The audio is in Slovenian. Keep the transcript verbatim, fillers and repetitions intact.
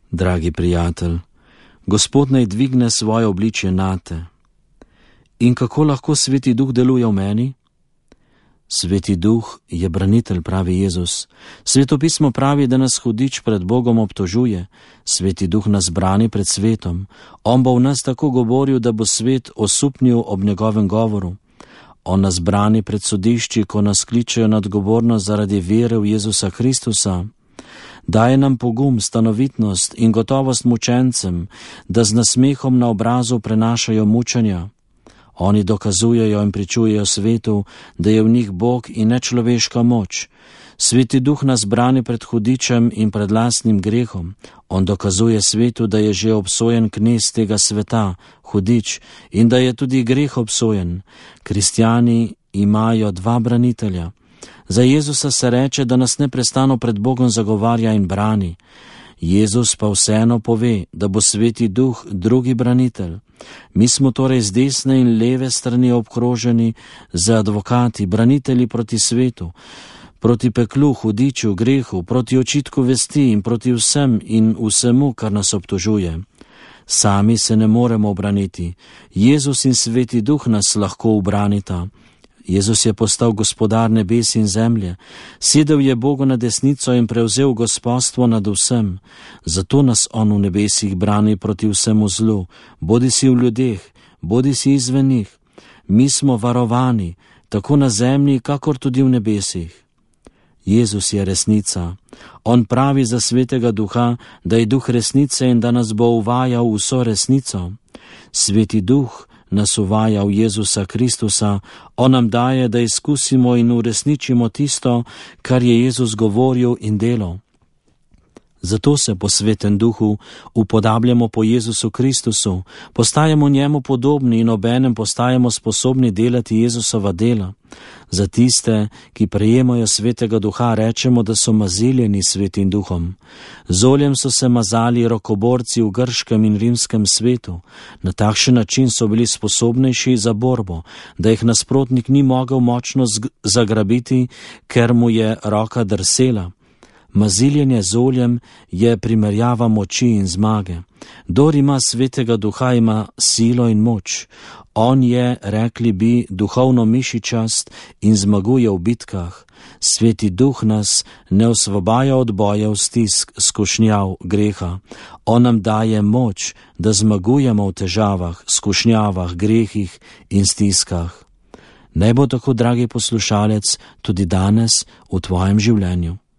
Dragi prijatelj, Gospod naj dvigne svoje obličje nate. In kako lahko Sveti Duh deluje v meni? Sveti Duh je branitelj, pravi Jezus. Sveto pismo pravi, da nas hudič pred Bogom obtožuje. Sveti Duh nas brani pred svetom. On bo v nas tako govoril, da bo svet osupnil ob njegovem govoru. On nas brani pred sodišči, ko nas kličejo na odgovornost zaradi vere v Jezusa Kristusa. Daje nam pogum, stanovitnost in gotovost mučencem, da z nasmehom na obrazu prenašajo mučenja. Oni dokazujejo in pričujejo svetu, da je v njih Bog in ne človeška moč. Sveti Duh nas brani pred hudičem in pred lastnim grehom. On dokazuje svetu, da je že obsojen knez tega sveta, hudič, in da je tudi greh obsojen. Kristjani imajo dva branitelja. Za Jezusa se reče, da nas neprestano pred Bogom zagovarja in brani. Jezus pa vseeno pove, da bo Sveti Duh drugi branitelj. Mi smo torej z desne in leve strani obkroženi z advokati, branitelji proti svetu, proti peklu, hudiču, grehu, proti očitku vesti in proti vsem in vsemu, kar nas obtožuje. Sami se ne moremo obraniti. Jezus in Sveti Duh nas lahko ubranita. Jezus je postal gospodar nebes in zemlje, sedel je Bogu na desnico in prevzel gospodstvo nad vsem. Zato nas on v nebesih brani proti vsemu zlu, bodi si v ljudeh, bodi si izven njih. Mi smo varovani, tako na zemlji, kakor tudi v nebesih. Jezus je resnica. On pravi za Svetega Duha, da je Duh resnice in da nas bo uvajal v vso resnico. Sveti Duh nas uvaja v Jezusa Kristusa, on nam daje, da izkusimo in uresničimo tisto, kar je Jezus govoril in delal. Zato se po Svetem Duhu upodabljamo po Jezusu Kristusu, postajamo njemu podobni in obenem postajamo sposobni delati Jezusova dela. Za tiste, ki prejemajo Svetega Duha, rečemo, da so maziljeni Svetim Duhom. Z oljem so se mazali rokoborci v grškem in rimskem svetu. Na takšen način so bili sposobnejši za borbo, da jih nasprotnik ni mogel močno zagrabiti, ker mu je roka drsela. Maziljenje z oljem je primerjava moči in zmage. Kdor ima Svetega Duha, ima silo in moč. On je, rekli bi, duhovno mišičast in zmaguje v bitkah. Sveti Duh nas ne osvobaja od bojev, stisk, skušnjav, greha. On nam daje moč, da zmagujemo v težavah, skušnjavah, grehih in stiskah. Naj bo tako, dragi poslušalec, tudi danes v tvojem življenju.